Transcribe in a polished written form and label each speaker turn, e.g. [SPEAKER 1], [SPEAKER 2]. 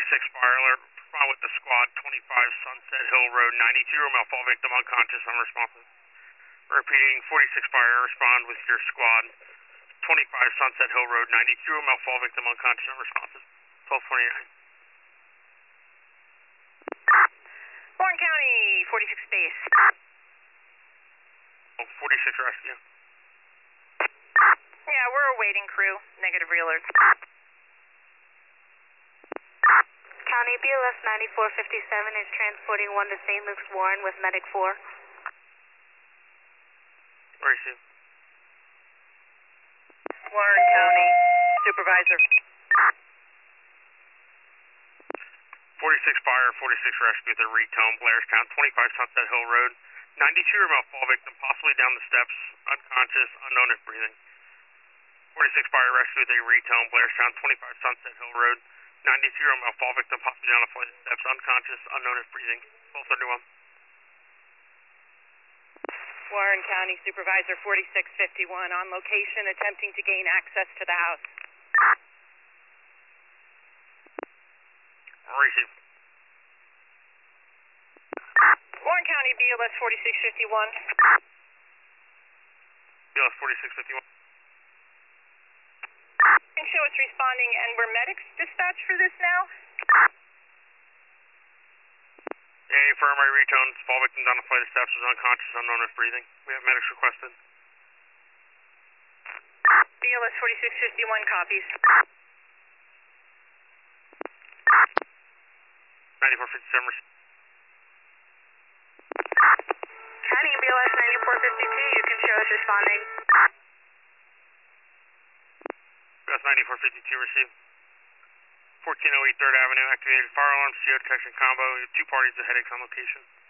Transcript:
[SPEAKER 1] 46 fire alert. Respond with the squad, 25 Sunset Hill Road, 92 male fall victim unconscious, unresponsive. Repeating, 46 fire, respond with your squad, 25 Sunset Hill Road, 92 male fall victim unconscious, unresponsive. 1229.
[SPEAKER 2] Warren County, 46 base.
[SPEAKER 1] 46 rescue.
[SPEAKER 2] Yeah, we're awaiting crew. Negative re-alerts.
[SPEAKER 3] County BLS 9457 is transporting 1 to St. Luke's Warren with Medic 4.
[SPEAKER 1] Receive.
[SPEAKER 2] Warren County, supervisor.
[SPEAKER 1] 46 fire, 46 rescue at the Retone, Blairstown, 25 Sunset Hill Road. 92 male fall victim, possibly down the steps, unconscious, unknown if breathing. 46 fire rescue at the Retone, Blairstown, 25 Sunset Hill Road. 92 male fall victim, possibly down a flight of steps, unconscious, unknown if breathing. 1231.
[SPEAKER 2] Warren County, supervisor 4651 on location, attempting to gain access to the house.
[SPEAKER 1] Receive.
[SPEAKER 2] Warren County, BLS 4651.
[SPEAKER 1] BLS 4651.
[SPEAKER 2] And show us responding, and we're medics dispatched for this now?
[SPEAKER 1] Yeah, infirmary Retone, fall victim down a flight of steps, was unconscious, unknown if breathing. We have medics requested.
[SPEAKER 2] BLS 4651 copies.
[SPEAKER 1] 9457.
[SPEAKER 3] County BLS 9452, you can show us responding.
[SPEAKER 1] BLS 9452 received. 1408 3rd Avenue, activated fire alarm, CO detection combo. We have 2 parties of headaches on location.